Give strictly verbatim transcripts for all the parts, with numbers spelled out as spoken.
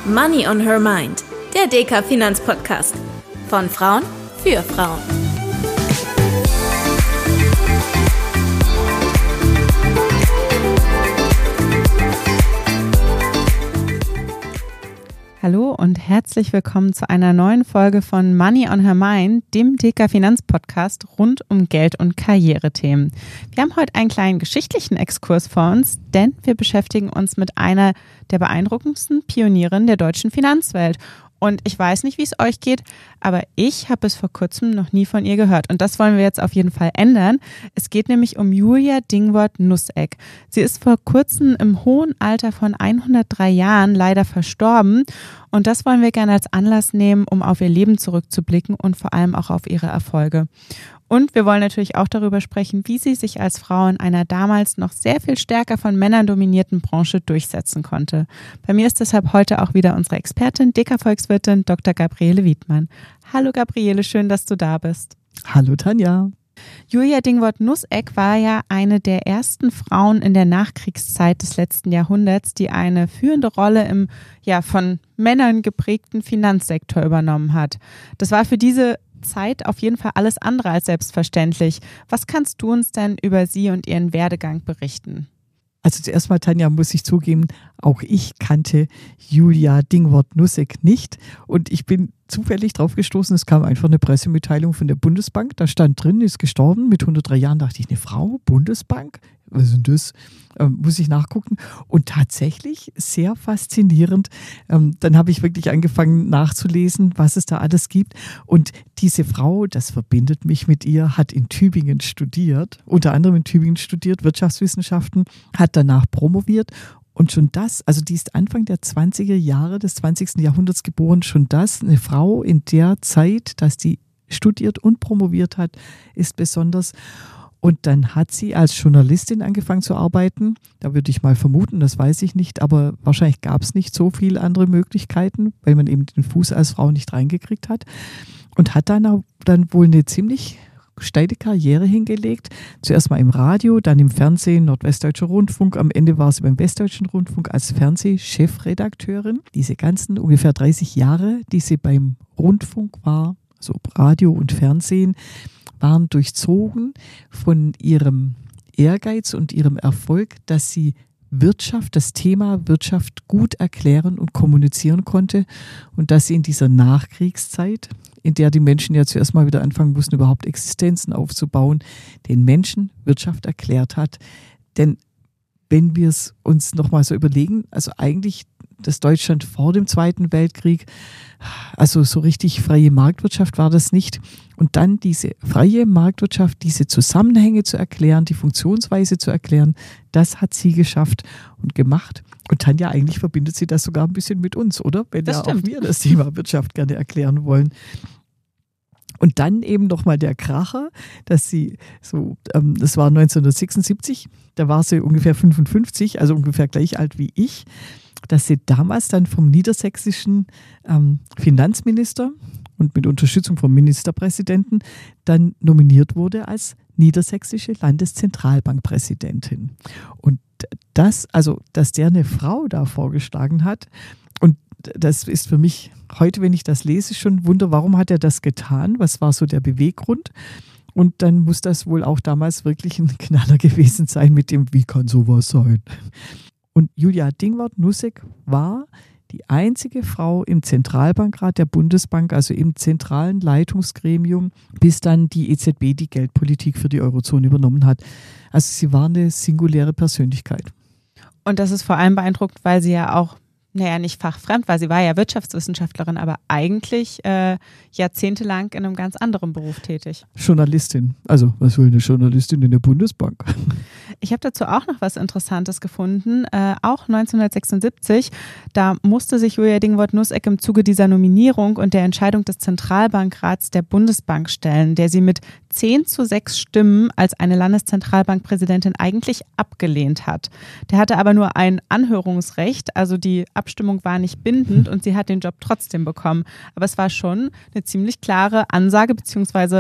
Money on Her Mind, der D K Finanzpodcast. Von Frauen für Frauen. Hallo und herzlich willkommen zu einer neuen Folge von Money on Her Mind, dem D K Finanzpodcast rund um Geld- und Karrierethemen. Wir haben heute einen kleinen geschichtlichen Exkurs vor uns, denn wir beschäftigen uns mit einer der beeindruckendsten Pionierinnen der deutschen Finanzwelt. Und ich weiß nicht, wie es euch geht, aber ich habe bis vor kurzem noch nie von ihr gehört. Und das wollen wir jetzt auf jeden Fall ändern. Es geht nämlich um Julia Dingworth-Nusseck. Sie ist vor kurzem im hohen Alter von hundertdrei Jahren leider verstorben. Und das wollen wir gerne als Anlass nehmen, um auf ihr Leben zurückzublicken und vor allem auch auf ihre Erfolge. Und wir wollen natürlich auch darüber sprechen, wie sie sich als Frau in einer damals noch sehr viel stärker von Männern dominierten Branche durchsetzen konnte. Bei mir ist deshalb heute auch wieder unsere Expertin, D K-Volkswirtin Doktor Gabriele Wiedmann. Hallo Gabriele, schön, dass du da bist. Hallo Tanja. Julia Dingworth-Nusseck war ja eine der ersten Frauen in der Nachkriegszeit des letzten Jahrhunderts, die eine führende Rolle im ja von Männern geprägten Finanzsektor übernommen hat. Das war für diese Zeit auf jeden Fall alles andere als selbstverständlich. Was kannst du uns denn über sie und ihren Werdegang berichten? Also zuerst mal, Tanja, muss ich zugeben, auch ich kannte Julia Dingworth-Nusseck nicht und ich bin zufällig drauf gestoßen, es kam einfach eine Pressemitteilung von der Bundesbank, da stand drin, ist gestorben mit hundertdrei Jahren, dachte ich, eine Frau, Bundesbank? Was ist denn das? Ähm, muss ich nachgucken. Und tatsächlich sehr faszinierend. Ähm, dann habe ich wirklich angefangen nachzulesen, was es da alles gibt. Und diese Frau, das verbindet mich mit ihr, hat in Tübingen studiert, unter anderem in Tübingen studiert, Wirtschaftswissenschaften, hat danach promoviert. Und schon das, also die ist Anfang der zwanziger Jahre des zwanzigsten Jahrhunderts geboren, schon das, eine Frau in der Zeit, dass die studiert und promoviert hat, ist besonders. Und dann hat sie als Journalistin angefangen zu arbeiten. Da würde ich mal vermuten, das weiß ich nicht, aber wahrscheinlich gab es nicht so viele andere Möglichkeiten, weil man eben den Fuß als Frau nicht reingekriegt hat. Und hat dann, auch, dann wohl eine ziemlich steile Karriere hingelegt. Zuerst mal im Radio, dann im Fernsehen, Nordwestdeutscher Rundfunk. Am Ende war sie beim Westdeutschen Rundfunk als Fernsehchefredakteurin. Diese ganzen ungefähr dreißig Jahre, die sie beim Rundfunk war, also Radio und Fernsehen, waren durchzogen von ihrem Ehrgeiz und ihrem Erfolg, dass sie Wirtschaft, das Thema Wirtschaft gut erklären und kommunizieren konnte und dass sie in dieser Nachkriegszeit, in der die Menschen ja zuerst mal wieder anfangen mussten, überhaupt Existenzen aufzubauen, den Menschen Wirtschaft erklärt hat. Denn wenn wir es uns nochmal so überlegen, also eigentlich das Deutschland vor dem Zweiten Weltkrieg, also so richtig freie Marktwirtschaft war das nicht. Und dann diese freie Marktwirtschaft, diese Zusammenhänge zu erklären, die Funktionsweise zu erklären, das hat sie geschafft und gemacht. Und Tanja, eigentlich verbindet sie das sogar ein bisschen mit uns, oder? Wenn ja auch wir das Thema Wirtschaft gerne erklären wollen. Und dann eben nochmal der Kracher, dass sie so, ähm, das war neunzehnhundertsechsundsiebzig, da war sie ungefähr fünfundfünfzig, also ungefähr gleich alt wie ich, dass sie damals dann vom niedersächsischen ähm, Finanzminister und mit Unterstützung vom Ministerpräsidenten dann nominiert wurde als niedersächsische Landeszentralbankpräsidentin. Und das, also dass der eine Frau da vorgeschlagen hat, und das ist für mich heute, wenn ich das lese, schon ein Wunder, warum hat er das getan? Was war so der Beweggrund? Und dann muss das wohl auch damals wirklich ein Knaller gewesen sein mit dem, wie kann sowas sein? Und Julia Dingworth-Nusseck war die einzige Frau im Zentralbankrat der Bundesbank, also im zentralen Leitungsgremium, bis dann die E Z B die Geldpolitik für die Eurozone übernommen hat. Also sie war eine singuläre Persönlichkeit. Und das ist vor allem beeindruckend, weil sie ja auch, naja, nicht fachfremd war, sie war ja Wirtschaftswissenschaftlerin, aber eigentlich äh, jahrzehntelang in einem ganz anderen Beruf tätig. Journalistin. Also, was will eine Journalistin in der Bundesbank? Ich habe dazu auch noch was Interessantes gefunden. Äh, auch neunzehnhundertsechsundsiebzig, da musste sich Julia Dingworth-Nusseck im Zuge dieser Nominierung und der Entscheidung des Zentralbankrats der Bundesbank stellen, der sie mit zehn zu sechs Stimmen als eine Landeszentralbankpräsidentin eigentlich abgelehnt hat. Der hatte aber nur ein Anhörungsrecht, also die Abstimmung war nicht bindend und sie hat den Job trotzdem bekommen. Aber es war schon eine ziemlich klare Ansage bzw.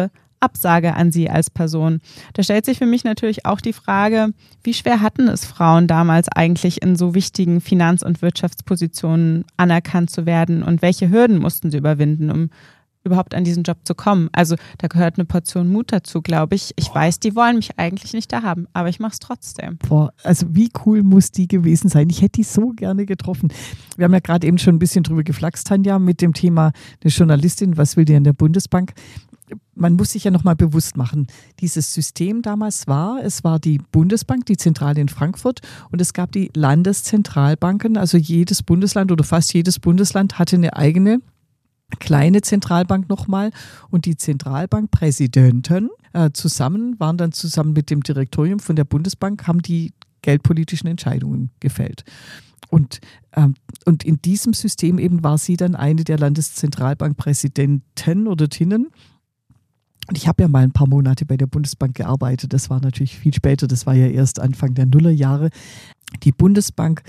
Absage an sie als Person. Da stellt sich für mich natürlich auch die Frage, wie schwer hatten es Frauen damals eigentlich in so wichtigen Finanz- und Wirtschaftspositionen anerkannt zu werden und welche Hürden mussten sie überwinden, um überhaupt an diesen Job zu kommen? Also da gehört eine Portion Mut dazu, glaube ich. Ich weiß, die wollen mich eigentlich nicht da haben, aber ich mache es trotzdem. Boah, also wie cool muss die gewesen sein? Ich hätte die so gerne getroffen. Wir haben ja gerade eben schon ein bisschen drüber geflaxt, Tanja, mit dem Thema eine Journalistin, was will die in der Bundesbank? Man muss sich ja nochmal bewusst machen, dieses System damals war, es war die Bundesbank, die Zentrale in Frankfurt und es gab die Landeszentralbanken, also jedes Bundesland oder fast jedes Bundesland hatte eine eigene kleine Zentralbank nochmal und die Zentralbankpräsidenten äh, zusammen, waren dann zusammen mit dem Direktorium von der Bundesbank, haben die geldpolitischen Entscheidungen gefällt. Und, ähm, und in diesem System eben war sie dann eine der Landeszentralbankpräsidenten oder Tinnen. Und ich habe ja mal ein paar Monate bei der Bundesbank gearbeitet. Das war natürlich viel später, das war ja erst Anfang der Nullerjahre. Die Bundesbank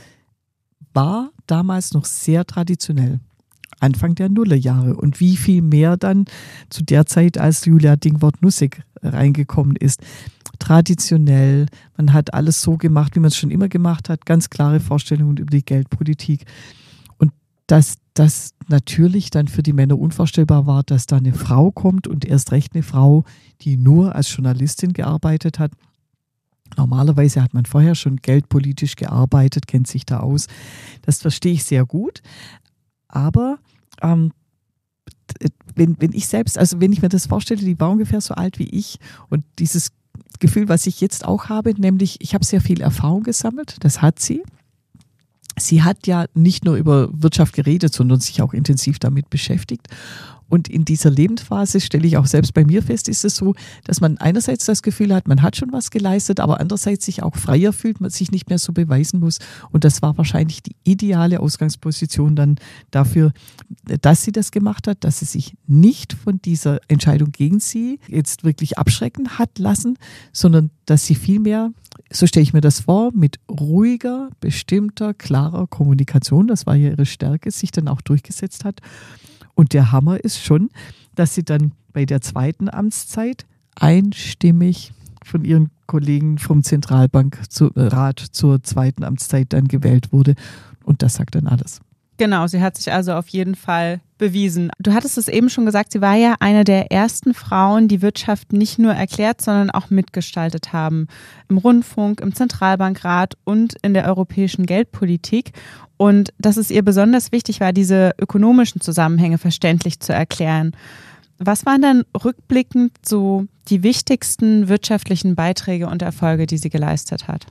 war damals noch sehr traditionell. Anfang der Nullerjahre und wie viel mehr dann zu der Zeit, als Julia Dingworth-Nussig reingekommen ist. Traditionell, man hat alles so gemacht, wie man es schon immer gemacht hat, ganz klare Vorstellungen über die Geldpolitik. Und dass das natürlich dann für die Männer unvorstellbar war, dass da eine Frau kommt und erst recht eine Frau, die nur als Journalistin gearbeitet hat. Normalerweise hat man vorher schon geldpolitisch gearbeitet, kennt sich da aus. Das verstehe ich sehr gut. Aber ähm, wenn, wenn ich selbst, also wenn ich mir das vorstelle, die war ungefähr so alt wie ich und dieses Gefühl, was ich jetzt auch habe, nämlich ich habe sehr viel Erfahrung gesammelt, das hat sie. Sie hat ja nicht nur über Wirtschaft geredet, sondern sich auch intensiv damit beschäftigt. Und in dieser Lebensphase stelle ich auch selbst bei mir fest, ist es so, dass man einerseits das Gefühl hat, man hat schon was geleistet, aber andererseits sich auch freier fühlt, man sich nicht mehr so beweisen muss. Und das war wahrscheinlich die ideale Ausgangsposition dann dafür, dass sie das gemacht hat, dass sie sich nicht von dieser Entscheidung gegen sie jetzt wirklich abschrecken hat lassen, sondern dass sie vielmehr, so stelle ich mir das vor, mit ruhiger, bestimmter, klarer Kommunikation, das war ja ihre Stärke, sich dann auch durchgesetzt hat. Und der Hammer ist schon, dass sie dann bei der zweiten Amtszeit einstimmig von ihren Kollegen vom Zentralbankrat zur zweiten Amtszeit dann gewählt wurde. Und das sagt dann alles. Genau, sie hat sich also auf jeden Fall bewiesen. Du hattest es eben schon gesagt, sie war ja eine der ersten Frauen, die Wirtschaft nicht nur erklärt, sondern auch mitgestaltet haben. Im Rundfunk, im Zentralbankrat und in der europäischen Geldpolitik. Und dass es ihr besonders wichtig war, diese ökonomischen Zusammenhänge verständlich zu erklären. Was waren dann rückblickend so die wichtigsten wirtschaftlichen Beiträge und Erfolge, die sie geleistet hat?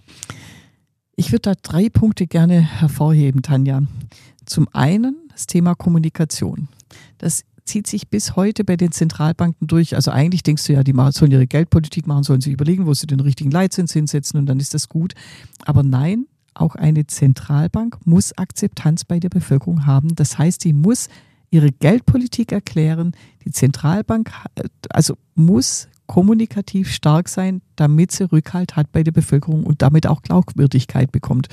Ich würde da drei Punkte gerne hervorheben, Tanja. Zum einen das Thema Kommunikation. Das zieht sich bis heute bei den Zentralbanken durch. Also eigentlich denkst du ja, die sollen ihre Geldpolitik machen, sollen sich überlegen, wo sie den richtigen Leitzins hinsetzen und dann ist das gut. Aber nein, auch eine Zentralbank muss Akzeptanz bei der Bevölkerung haben. Das heißt, die muss ihre Geldpolitik erklären. Die Zentralbank also muss kommunikativ stark sein, damit sie Rückhalt hat bei der Bevölkerung und damit auch Glaubwürdigkeit bekommt.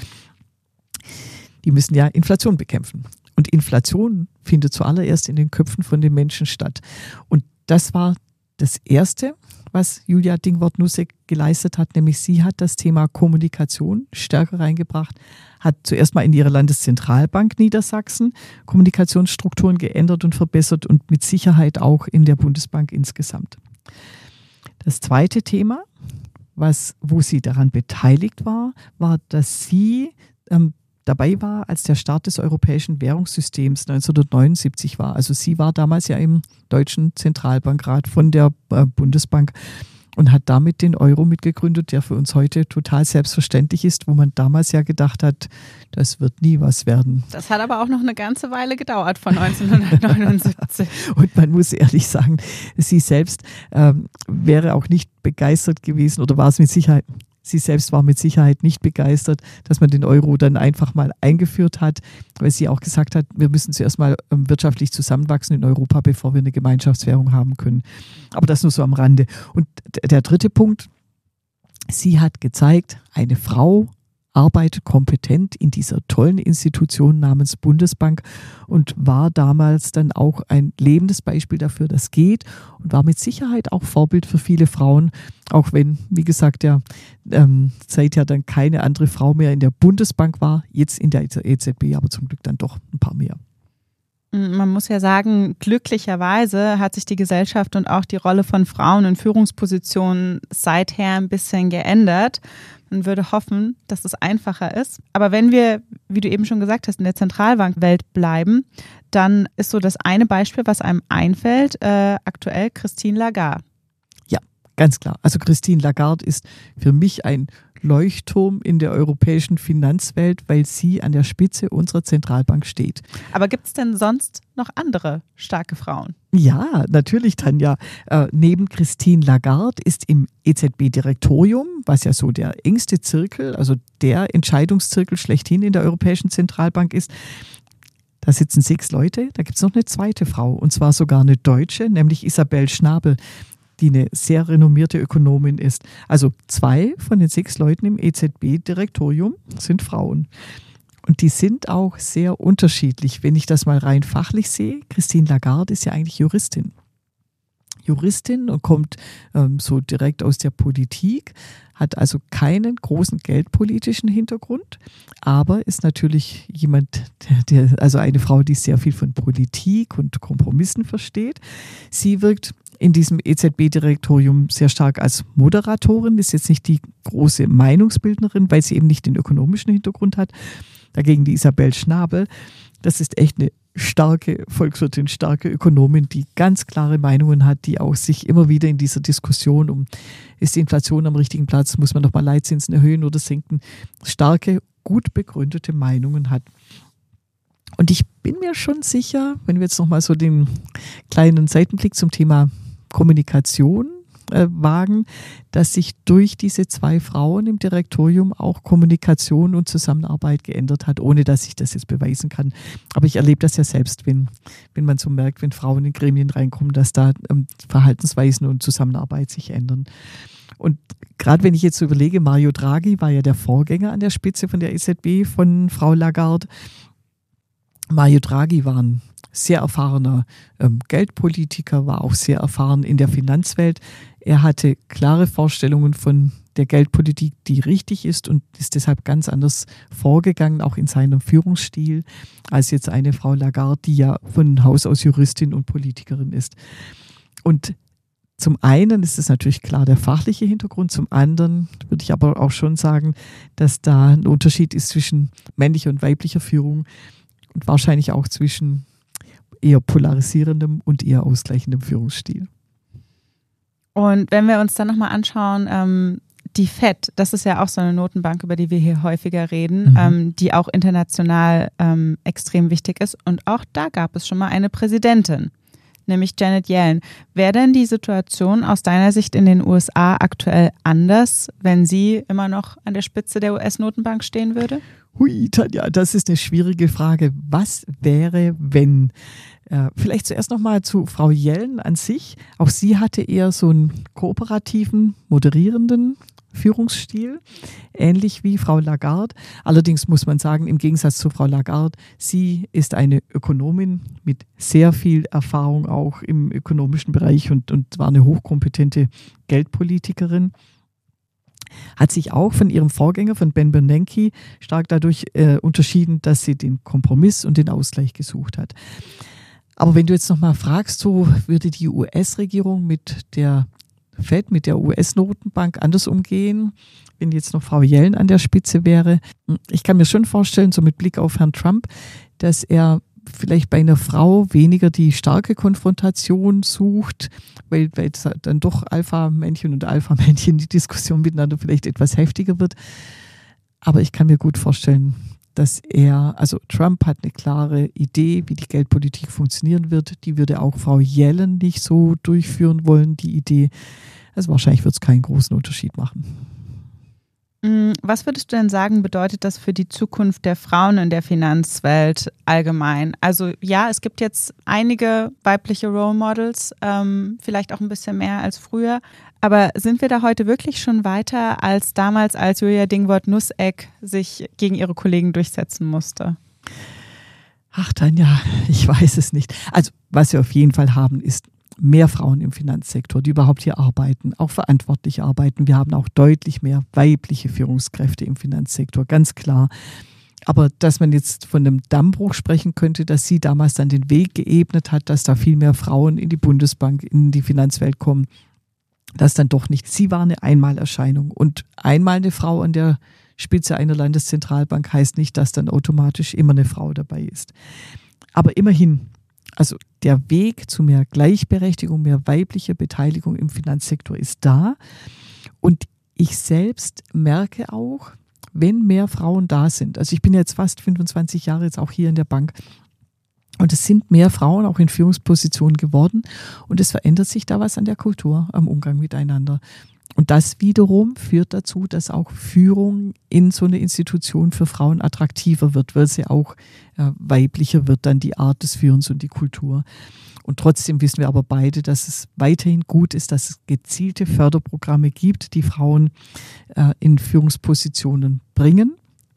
Die müssen ja Inflation bekämpfen. Und Inflation findet zuallererst in den Köpfen von den Menschen statt. Und das war das Erste, was Julia Dingworth-Nussig geleistet hat, nämlich sie hat das Thema Kommunikation stärker reingebracht, hat zuerst mal in ihrer Landeszentralbank Niedersachsen Kommunikationsstrukturen geändert und verbessert und mit Sicherheit auch in der Bundesbank insgesamt. Das zweite Thema, was, wo sie daran beteiligt war, war, dass sie ähm, dabei war, als der Start des europäischen Währungssystems neunzehnhundertneunundsiebzig war. Also sie war damals ja im Deutschen Zentralbankrat von der äh, Bundesbank und hat damit den Euro mitgegründet, der für uns heute total selbstverständlich ist, wo man damals ja gedacht hat, das wird nie was werden. Das hat aber auch noch eine ganze Weile gedauert von neunzehnhundertneunundsiebzig. Und man muss ehrlich sagen, sie selbst ähm, wäre auch nicht begeistert gewesen oder war es mit Sicherheit. Sie selbst war mit Sicherheit nicht begeistert, dass man den Euro dann einfach mal eingeführt hat, weil sie auch gesagt hat, wir müssen zuerst mal wirtschaftlich zusammenwachsen in Europa, bevor wir eine Gemeinschaftswährung haben können. Aber das nur so am Rande. Und der dritte Punkt, sie hat gezeigt, eine Frau arbeitet kompetent in dieser tollen Institution namens Bundesbank und war damals dann auch ein lebendes Beispiel dafür, dass geht und war mit Sicherheit auch Vorbild für viele Frauen, auch wenn, wie gesagt, ja ähm, seither dann keine andere Frau mehr in der Bundesbank war, jetzt in der E Z B, aber zum Glück dann doch ein paar mehr. Man muss ja sagen, glücklicherweise hat sich die Gesellschaft und auch die Rolle von Frauen in Führungspositionen seither ein bisschen geändert. Man würde hoffen, dass es einfacher ist. Aber wenn wir, wie du eben schon gesagt hast, in der Zentralbankwelt bleiben, dann ist so das eine Beispiel, was einem einfällt, äh, aktuell Christine Lagarde. Ja, ganz klar. Also Christine Lagarde ist für mich ein Leuchtturm in der europäischen Finanzwelt, weil sie an der Spitze unserer Zentralbank steht. Aber gibt es denn sonst noch andere starke Frauen? Ja, natürlich, Tanja. Äh, neben Christine Lagarde ist im E Z B-Direktorium, was ja so der engste Zirkel, also der Entscheidungszirkel schlechthin in der Europäischen Zentralbank ist, da sitzen sechs Leute, da gibt es noch eine zweite Frau, und zwar sogar eine Deutsche, nämlich Isabel Schnabel, die eine sehr renommierte Ökonomin ist. Also zwei von den sechs Leuten im E Z B-Direktorium sind Frauen. Und die sind auch sehr unterschiedlich, wenn ich das mal rein fachlich sehe. Christine Lagarde ist ja eigentlich Juristin. Juristin und kommt ähm, so direkt aus der Politik, hat also keinen großen geldpolitischen Hintergrund, aber ist natürlich jemand, der, der, also eine Frau, die sehr viel von Politik und Kompromissen versteht. Sie wirkt in diesem E Z B-Direktorium sehr stark als Moderatorin, ist jetzt nicht die große Meinungsbildnerin, weil sie eben nicht den ökonomischen Hintergrund hat. Dagegen die Isabel Schnabel, das ist echt eine starke Volkswirtin, starke Ökonomin, die ganz klare Meinungen hat, die auch sich immer wieder in dieser Diskussion um, ist die Inflation am richtigen Platz, muss man nochmal Leitzinsen erhöhen oder senken, starke, gut begründete Meinungen hat. Und ich bin mir schon sicher, wenn wir jetzt nochmal so den kleinen Seitenblick zum Thema Kommunikation äh, wagen, dass sich durch diese zwei Frauen im Direktorium auch Kommunikation und Zusammenarbeit geändert hat, ohne dass ich das jetzt beweisen kann. Aber ich erlebe das ja selbst, wenn, wenn man so merkt, wenn Frauen in Gremien reinkommen, dass da ähm, Verhaltensweisen und Zusammenarbeit sich ändern. Und gerade wenn ich jetzt so überlege, Mario Draghi war ja der Vorgänger an der Spitze von der E Z B von Frau Lagarde. Mario Draghi war ein sehr erfahrener ähm, Geldpolitiker, war auch sehr erfahren in der Finanzwelt. Er hatte klare Vorstellungen von der Geldpolitik, die richtig ist, und ist deshalb ganz anders vorgegangen, auch in seinem Führungsstil, als jetzt eine Frau Lagarde, die ja von Haus aus Juristin und Politikerin ist. Und zum einen ist es natürlich klar der fachliche Hintergrund, zum anderen würde ich aber auch schon sagen, dass da ein Unterschied ist zwischen männlicher und weiblicher Führung und wahrscheinlich auch zwischen eher polarisierendem und eher ausgleichendem Führungsstil. Und wenn wir uns dann nochmal anschauen, ähm, die Fed, das ist ja auch so eine Notenbank, über die wir hier häufiger reden, mhm. ähm, die auch international ähm, extrem wichtig ist. Und auch da gab es schon mal eine Präsidentin, nämlich Janet Yellen. Wäre denn die Situation aus deiner Sicht in den U S A aktuell anders, wenn sie immer noch an der Spitze der U S-Notenbank stehen würde? Hui, Tanja, das ist eine schwierige Frage. Was wäre, wenn? Äh, vielleicht zuerst nochmal zu Frau Yellen an sich. Auch sie hatte eher so einen kooperativen, moderierenden Führungsstil, ähnlich wie Frau Lagarde. Allerdings muss man sagen, im Gegensatz zu Frau Lagarde, sie ist eine Ökonomin mit sehr viel Erfahrung auch im ökonomischen Bereich und, und war eine hochkompetente Geldpolitikerin. Hat sich auch von ihrem Vorgänger, von Ben Bernanke, stark dadurch äh, unterschieden, dass sie den Kompromiss und den Ausgleich gesucht hat. Aber wenn du jetzt nochmal fragst, so würde die U S-Regierung mit der Fed, mit der U S-Notenbank anders umgehen, wenn jetzt noch Frau Yellen an der Spitze wäre. Ich kann mir schon vorstellen, so mit Blick auf Herrn Trump, dass er vielleicht bei einer Frau weniger die starke Konfrontation sucht, weil, weil dann doch Alpha-Männchen und Alpha-Männchen die Diskussion miteinander vielleicht etwas heftiger wird. Aber ich kann mir gut vorstellen, dass er, also Trump hat eine klare Idee, wie die Geldpolitik funktionieren wird. Die würde auch Frau Yellen nicht so durchführen wollen, die Idee. Also wahrscheinlich wird es keinen großen Unterschied machen. Was würdest du denn sagen, bedeutet das für die Zukunft der Frauen in der Finanzwelt allgemein? Also ja, es gibt jetzt einige weibliche Role Models, ähm, vielleicht auch ein bisschen mehr als früher. Aber sind wir da heute wirklich schon weiter als damals, als Julia Dingwort-Nussek sich gegen ihre Kollegen durchsetzen musste? Ach, Tanja, ich weiß es nicht. Also was wir auf jeden Fall haben, ist mehr Frauen im Finanzsektor, die überhaupt hier arbeiten, auch verantwortlich arbeiten. Wir haben auch deutlich mehr weibliche Führungskräfte im Finanzsektor, ganz klar. Aber dass man jetzt von einem Dammbruch sprechen könnte, dass sie damals dann den Weg geebnet hat, dass da viel mehr Frauen in die Bundesbank, in die Finanzwelt kommen, das dann doch nicht. Sie war eine Einmalerscheinung. Und einmal eine Frau an der Spitze einer Landeszentralbank heißt nicht, dass dann automatisch immer eine Frau dabei ist. Aber immerhin, also der Weg zu mehr Gleichberechtigung, mehr weiblicher Beteiligung im Finanzsektor ist da. Und ich selbst merke auch, wenn mehr Frauen da sind, also ich bin jetzt fast fünfundzwanzig Jahre jetzt auch hier in der Bank und es sind mehr Frauen auch in Führungspositionen geworden und es verändert sich da was an der Kultur, am Umgang miteinander. Und das wiederum führt dazu, dass auch Führung in so einer Institution für Frauen attraktiver wird, weil sie auch äh, weiblicher wird, dann die Art des Führens und die Kultur. Und trotzdem wissen wir aber beide, dass es weiterhin gut ist, dass es gezielte Förderprogramme gibt, die Frauen äh, in Führungspositionen bringen,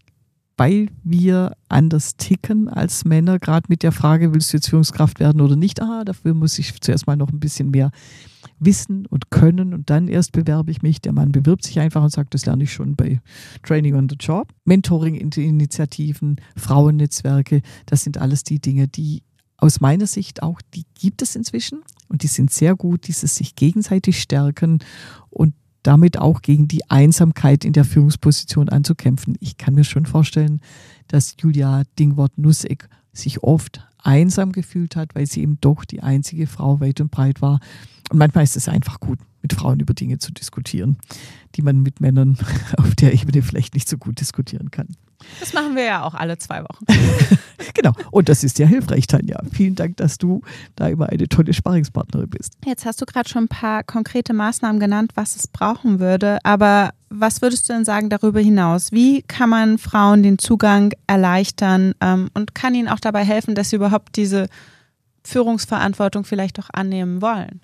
weil wir anders ticken als Männer, gerade mit der Frage, willst du jetzt Führungskraft werden oder nicht? Ah, dafür muss ich zuerst mal noch ein bisschen mehr wissen und können und dann erst bewerbe ich mich. Der Mann bewirbt sich einfach und sagt, das lerne ich schon bei Training on the Job. Mentoring-Initiativen, Frauennetzwerke, das sind alles die Dinge, die aus meiner Sicht auch, die gibt es inzwischen und die sind sehr gut, dieses sich gegenseitig stärken und damit auch gegen die Einsamkeit in der Führungsposition anzukämpfen. Ich kann mir schon vorstellen, dass Julia Dingwort-Nussek sich oft einsam gefühlt hat, weil sie eben doch die einzige Frau weit und breit war. Und manchmal ist es einfach gut, mit Frauen über Dinge zu diskutieren, die man mit Männern auf der Ebene vielleicht nicht so gut diskutieren kann. Das machen wir ja auch alle zwei Wochen. Genau. Und das ist ja hilfreich, Tanja. Vielen Dank, dass du da immer eine tolle Sparringspartnerin bist. Jetzt hast du gerade schon ein paar konkrete Maßnahmen genannt, was es brauchen würde. Aber was würdest du denn sagen darüber hinaus? Wie kann man Frauen den Zugang erleichtern ähm, und kann ihnen auch dabei helfen, dass sie überhaupt diese Führungsverantwortung vielleicht auch annehmen wollen?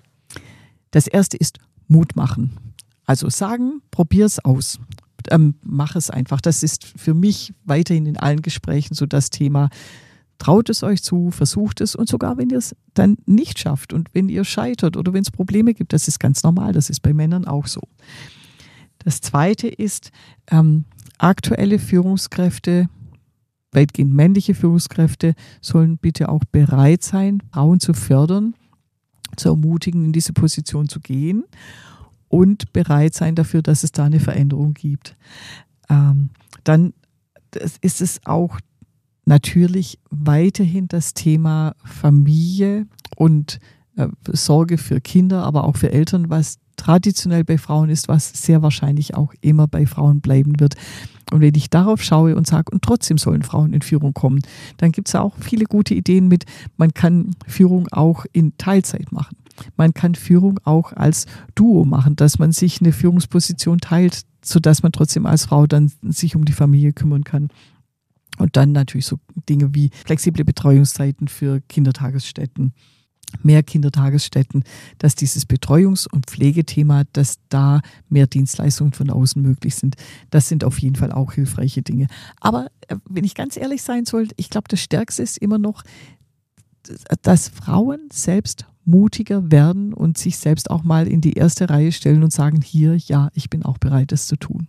Das erste ist Mut machen. Also sagen, probier es aus. Ähm, mach es einfach. Das ist für mich weiterhin in allen Gesprächen so das Thema. Traut es euch zu, versucht es und sogar wenn ihr es dann nicht schafft und wenn ihr scheitert oder wenn es Probleme gibt, das ist ganz normal, das ist bei Männern auch so. Das Zweite ist, ähm, aktuelle Führungskräfte, weitgehend männliche Führungskräfte sollen bitte auch bereit sein, Frauen zu fördern, zu ermutigen, in diese Position zu gehen und bereit sein dafür, dass es da eine Veränderung gibt. Ähm, dann ist es auch natürlich weiterhin das Thema Familie und äh, Sorge für Kinder, aber auch für Eltern, was traditionell bei Frauen ist, was sehr wahrscheinlich auch immer bei Frauen bleiben wird. Und wenn ich darauf schaue und sage, und trotzdem sollen Frauen in Führung kommen, dann gibt es auch viele gute Ideen mit, man kann Führung auch in Teilzeit machen. Man kann Führung auch als Duo machen, dass man sich eine Führungsposition teilt, sodass man trotzdem als Frau dann sich um die Familie kümmern kann. Und dann natürlich so Dinge wie flexible Betreuungszeiten für Kindertagesstätten, mehr Kindertagesstätten, dass dieses Betreuungs- und Pflegethema, dass da mehr Dienstleistungen von außen möglich sind. Das sind auf jeden Fall auch hilfreiche Dinge. Aber wenn ich ganz ehrlich sein soll, ich glaube, das Stärkste ist immer noch, dass Frauen selbst mutiger werden und sich selbst auch mal in die erste Reihe stellen und sagen, hier, ja, ich bin auch bereit, das zu tun.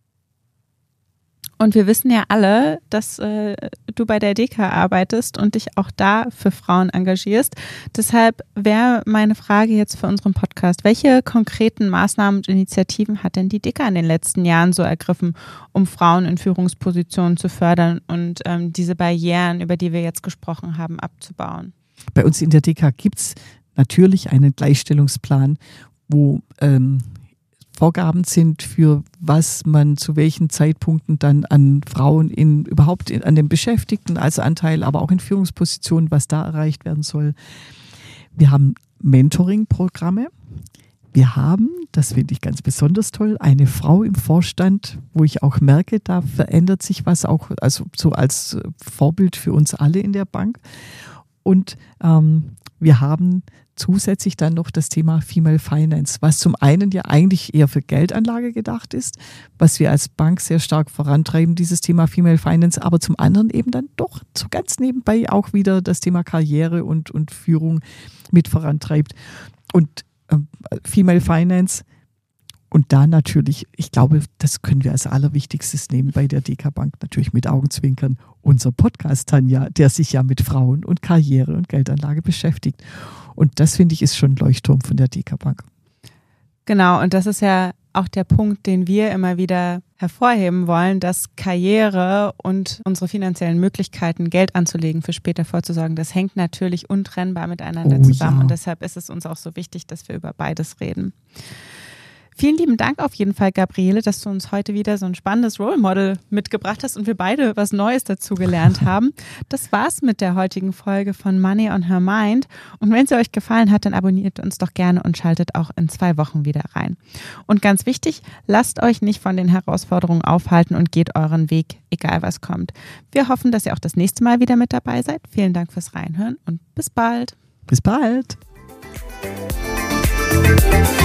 Und wir wissen ja alle, dass äh, du bei der D K arbeitest und dich auch da für Frauen engagierst. Deshalb wäre meine Frage jetzt für unseren Podcast, welche konkreten Maßnahmen und Initiativen hat denn die D K in den letzten Jahren so ergriffen, um Frauen in Führungspositionen zu fördern und ähm, diese Barrieren, über die wir jetzt gesprochen haben, abzubauen? Bei uns in der D K gibt es natürlich einen Gleichstellungsplan, wo ähm, Vorgaben sind, für was man zu welchen Zeitpunkten dann an Frauen in überhaupt in, an den Beschäftigten als Anteil, aber auch in Führungspositionen, was da erreicht werden soll. Wir haben Mentoring-Programme. wir haben, das finde ich ganz besonders toll, eine Frau im Vorstand, wo ich auch merke, da verändert sich was auch, also so als Vorbild für uns alle in der Bank. Und ähm, wir haben zusätzlich dann noch das Thema Female Finance, was zum einen ja eigentlich eher für Geldanlage gedacht ist, was wir als Bank sehr stark vorantreiben, dieses Thema Female Finance, aber zum anderen eben dann doch so ganz nebenbei auch wieder das Thema Karriere und, und Führung mit vorantreibt. Und ähm, Female Finance und da natürlich, ich glaube, das können wir als Allerwichtigstes nehmen bei der D K Bank, natürlich mit Augenzwinkern, unser Podcast, Tanja, der sich ja mit Frauen und Karriere und Geldanlage beschäftigt. Und das, finde ich, ist schon ein Leuchtturm von der D K Bank. Genau, und das ist ja auch der Punkt, den wir immer wieder hervorheben wollen, dass Karriere und unsere finanziellen Möglichkeiten, Geld anzulegen, für später vorzusorgen, das hängt natürlich untrennbar miteinander Oh, zusammen. ja. Und deshalb ist es uns auch so wichtig, dass wir über beides reden. Vielen lieben Dank auf jeden Fall, Gabriele, dass du uns heute wieder so ein spannendes Role Model mitgebracht hast und wir beide was Neues dazu gelernt haben. Das war's mit der heutigen Folge von Money on Her Mind. Und wenn sie euch gefallen hat, dann abonniert uns doch gerne und schaltet auch in zwei Wochen wieder rein. Und ganz wichtig, lasst euch nicht von den Herausforderungen aufhalten und geht euren Weg, egal was kommt. Wir hoffen, dass ihr auch das nächste Mal wieder mit dabei seid. Vielen Dank fürs Reinhören und bis bald. Bis bald.